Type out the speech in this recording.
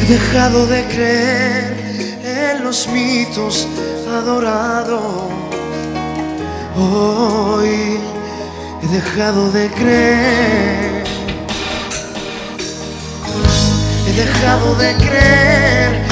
dejado de creer en los mitos adorados. Hoy he dejado de creer. He dejado de creer